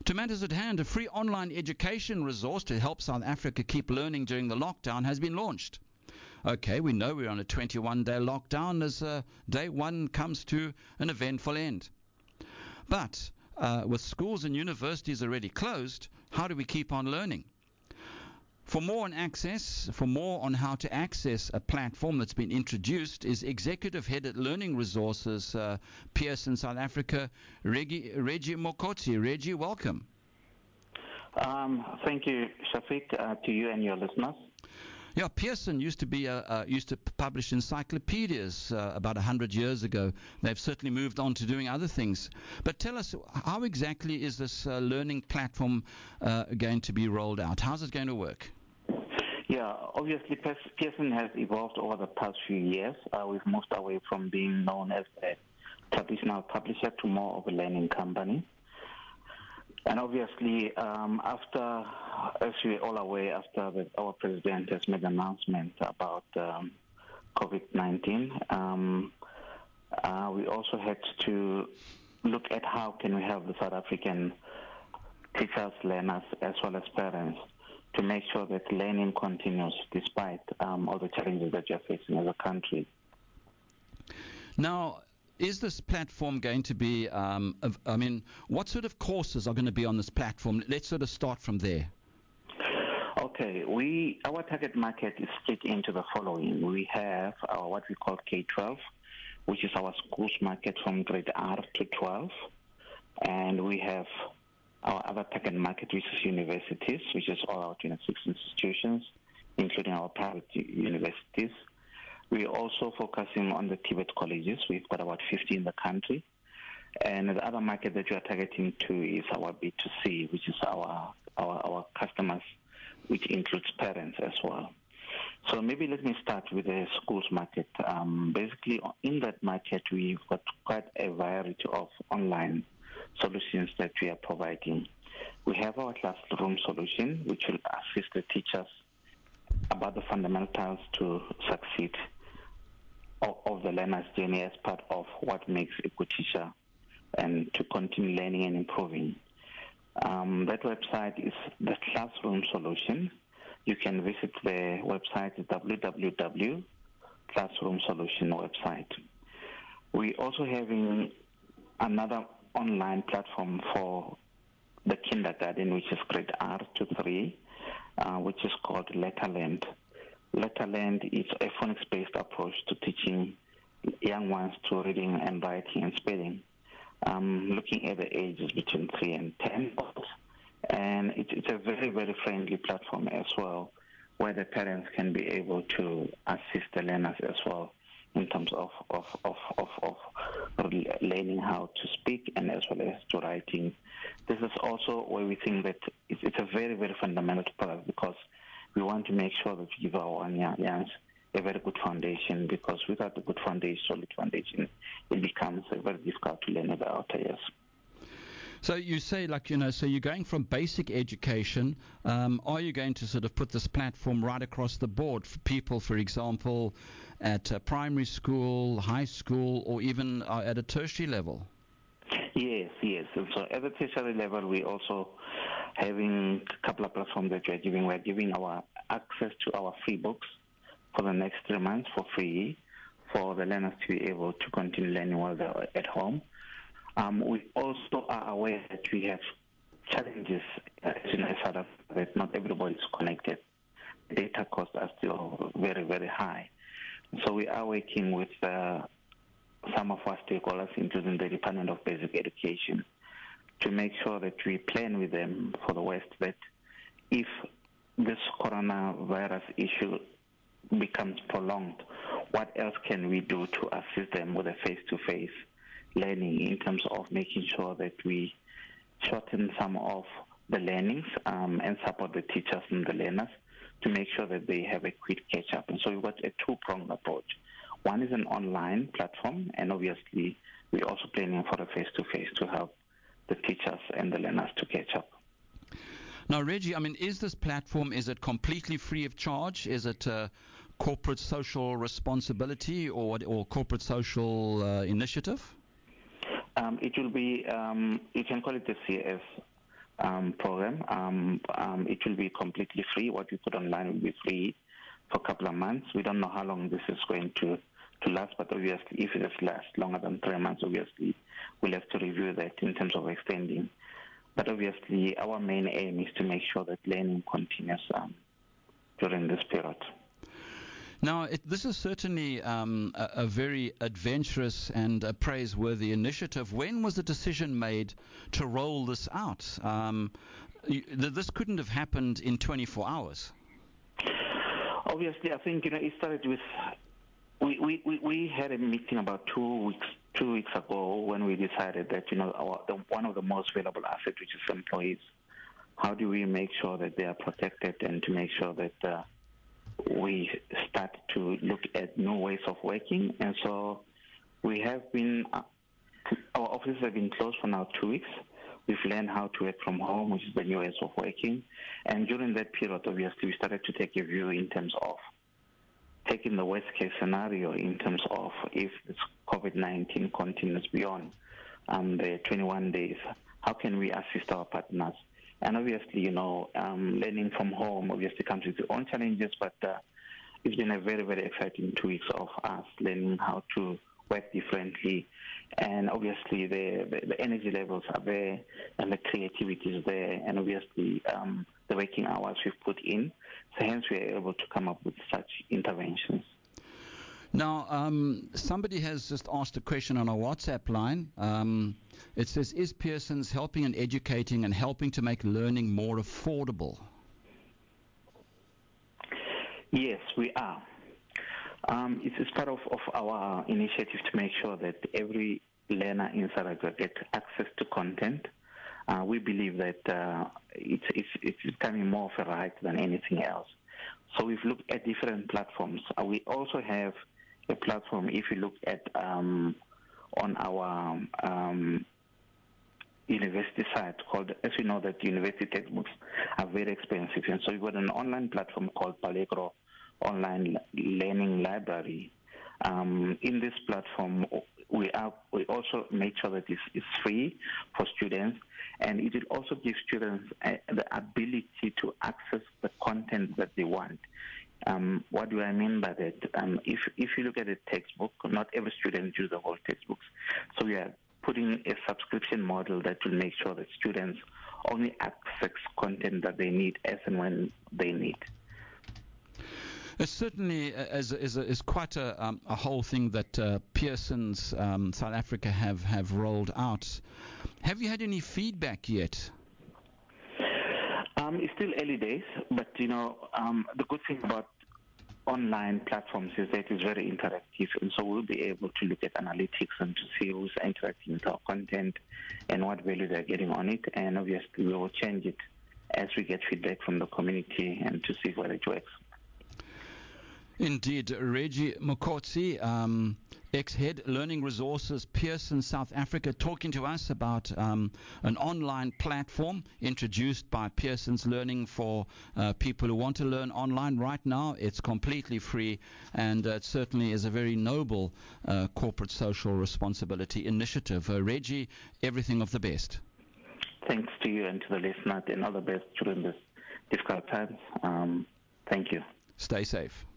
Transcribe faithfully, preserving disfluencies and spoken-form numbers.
To matters at hand, a free online education resource to help South Africa keep learning during the lockdown has been launched. Okay, we know we're on a twenty-one day lockdown as uh, day one comes to an eventful end. But uh, with schools and universities already closed, how do we keep on learning? For more on access, for more on how to access a platform that's been introduced, is Executive Head at Learning Resources, uh, Pearson South Africa, Reggie, Reggie Mokotsi. Reggie, welcome. Um, thank you, Shafiq, uh, to you and your listeners. Yeah, Pearson used to be a, uh, used to publish encyclopedias uh, about a hundred years ago. They've certainly moved on to doing other things. But tell us, how exactly is this uh, learning platform uh, going to be rolled out? How's it going to work? Yeah, obviously Pearson has evolved over the past few years. Uh, we've moved away from being known as a traditional publisher to more of a learning company. And obviously, um, after, as we're all aware, after the, our president has made an announcement about um, COVID nineteen, um, uh, we also had to look at how can we help the South African teachers, learners, as well as parents to make sure that learning continues despite um, all the challenges that you're facing as a country. Now, is this platform going to be, um, I mean, what sort of courses are going to be on this platform? Let's sort of start from there. Okay, we our target market is split into the following. We have our what we call K twelve, which is our schools market from grade R to twelve. And we have our other target market, which is universities, which is all our twenty-six institutions, including our private universities. We're also focusing on the Tibet colleges. We've got about fifty in the country. And the other market that we are targeting to is our B two C, which is our, our, our customers, which includes parents as well. So maybe let me start with the schools market. Um, basically, in that market, we've got quite a variety of online solutions that we are providing. We have our classroom solution, which will assist the teachers about the fundamentals to succeed of the learner's journey as part of what makes a good teacher and to continue learning and improving. Um, that website is the Classroom Solution. You can visit the website, w w w dot classroom solution website. We're also having another online platform for the kindergarten, which is grade R to three, uh, which is called Letterland. Letterland is a phonics-based approach to teaching young ones to reading and writing and spelling, um, looking at the ages between three and ten. And it, it's a very, very friendly platform as well, where the parents can be able to assist the learners as well in terms of, of, of, of, of learning how to speak and as well as to writing. This is also where we think that it's, it's a very, very fundamental product because we want to make sure that we give our young a very good foundation, because without a good foundation, solid foundation, it becomes very difficult to learn about outer years. So you say, like, you know, so you're going from basic education. Um, are you going to sort of put this platform right across the board for people, for example, at uh, primary school, high school, or even uh, at a tertiary level? Yes, yes. And so at the tertiary level, we also having a couple of platforms that we're giving. We're giving our access to our free books for the next three months for free for the learners to be able to continue learning while they're at home. Um, we also are aware that we have challenges uh, in South Africa that not everybody is connected. Data costs are still very, very high. So we are working with uh, some of our stakeholders, including the Department of Basic Education, to make sure that we plan with them for the West that if this coronavirus issue becomes prolonged, what else can we do to assist them with a face-to-face learning in terms of making sure that we shorten some of the learnings um, and support the teachers and the learners to make sure that they have a quick catch-up. And so we've got a two-pronged approach. One is an online platform, and obviously we're also planning for a face-to-face to help the teachers and the learners to catch up. Now, Reggie, I mean, is this platform, is it completely free of charge? Is it uh, corporate social responsibility or or corporate social uh, initiative? Um, it will be, um, you can call it a C S um, program. Um, um, it will be completely free. What we put online will be free for a couple of months. We don't know how long this is going to, to last, but obviously if it lasts longer than three months, obviously we'll have to review that in terms of extending. But obviously our main aim is to make sure that learning continues um, during this period. Now, it, this is certainly um, a, a very adventurous and a praiseworthy initiative. When was the decision made to roll this out? Um, you, this couldn't have happened in twenty-four hours. Obviously, I think you know it started with we, we, we, we had a meeting about two weeks two weeks ago when we decided that you know our the, one of the most valuable assets, which is employees, how do we make sure that they are protected and to make sure that uh, we start to look at new ways of working. And so we have been, uh, our offices have been closed for now two weeks. We've learned how to work from home, which is the new ways of working. And during that period, obviously, we started to take a view in terms of taking the worst case scenario in terms of if this COVID nineteen continues beyond um, the twenty-one days, how can we assist our partners? And obviously, you know, um, learning from home obviously comes with its own challenges, but uh, it's been a very, very exciting two weeks of us learning how to work differently. And obviously, the, the, the energy levels are there and the creativity is there, and obviously, um, the working hours we've put in. So hence, we are able to come up with such interventions. Now, um, somebody has just asked a question on our WhatsApp line. Um, it says, is Pearson's helping and educating and helping to make learning more affordable? Yes, we are. Um, it's, it's part of, of our initiative to make sure that every learner in South Africa gets access to content. Uh, we believe that uh, it's, it's, it's becoming more of a right than anything else. So we've looked at different platforms. Uh, we also have a platform, if you look at um, on our um, university site called, as you know, that university textbooks are very expensive. And so we've got an online platform called Pallegro Online Learning Library. Um, in this platform, we are we also make sure that it's, it's free for students, and it will also give students uh, the ability to access the content that they want. Um, what do I mean by that? Um, if if you look at a textbook, not every student uses the whole textbooks. So we are putting a subscription model that will make sure that students only access content that they need as and when they need. It certainly is, is, is quite a, um, a whole thing that uh, Pearson's um, South Africa have, have rolled out. Have you had any feedback yet? Um, it's still early days, but you know um, the good thing about online platforms is that it's very interactive, and so we'll be able to look at analytics and to see who's interacting with our content and what value they're getting on it, and obviously we will change it as we get feedback from the community and to see whether it works. Indeed. Reggie Mokotsi, um, ex-head Learning Resources, Pearson South Africa, talking to us about um, an online platform introduced by Pearson's Learning for uh, people who want to learn online. Right now, it's completely free, and uh, it certainly is a very noble uh, corporate social responsibility initiative. Uh, Reggie, everything of the best. Thanks to you and to the listeners, and all the best during this difficult times. Um, thank you. Stay safe.